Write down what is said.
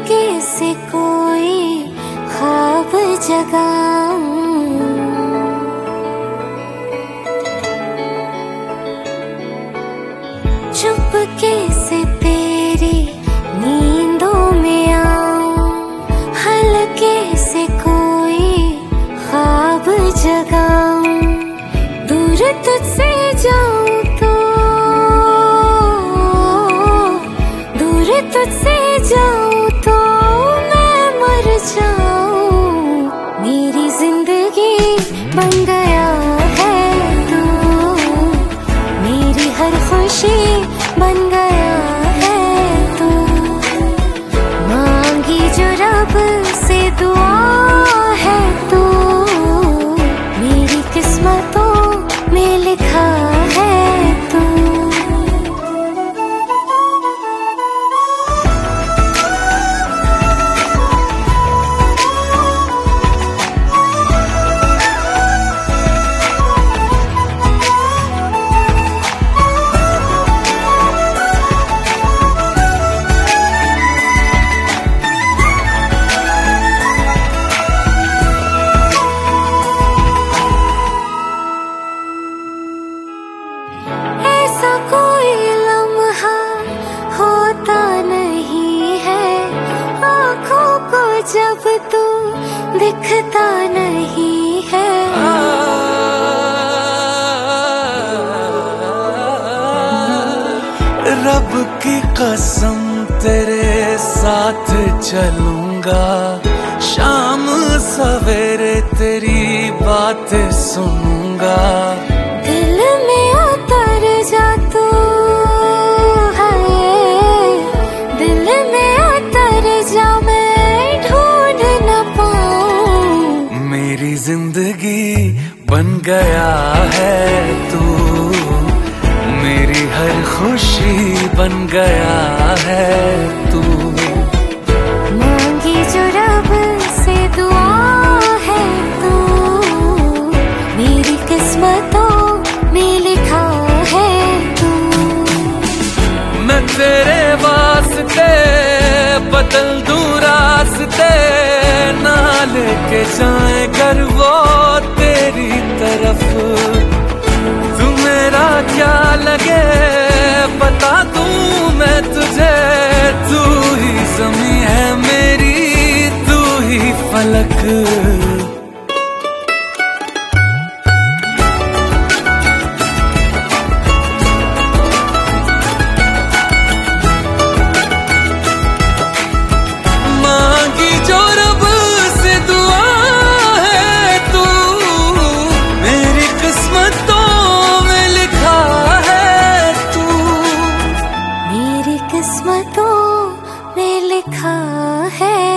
चुपके से कोई ख्वाब जगाऊं, चुपके से तेरी नींदों में आऊं, हल्के से कोई ख्वाब जगाऊं, दूर तुझसे जाऊं तो, दूर तुझसे जाऊं तो मैं मर जाऊं। मेरी जिंदगी बन गया है तू, मेरी हर खुशी बन गया है तू, मांगी जो रब से दुआ है तू, मेरी किस्मतों में लिखा है तू। ऐसा कोई लम्हा होता नहीं है आँखों को जब तू दिखता नहीं है। रब की कसम तेरे साथ चलूंगा, शाम सवेरे तेरी बात सुनूंगा। दिल में उतर जा तू है, दिल में उतर जा मैं ढूंढ न पाऊं। मेरी जिंदगी बन गया है तू, मेरी हर खुशी बन गया है तू, मांगी जो रब से दुआ है तू, मेरी किस्मतों में लिखा है तू। मैं तेरे वास्ते बदल दूं रास्ते, ना लेके जाए कर वो तेरी तरफ। तू मेरा क्या लगे बता दूं मैं तुझे, तू ही ज़मीं है मेरी, तू ही फलक। मांगी जो रब से दुआ है तू, मेरी किस्मतों में लिखा है तू, मेरी किस्मतों में लिखा है।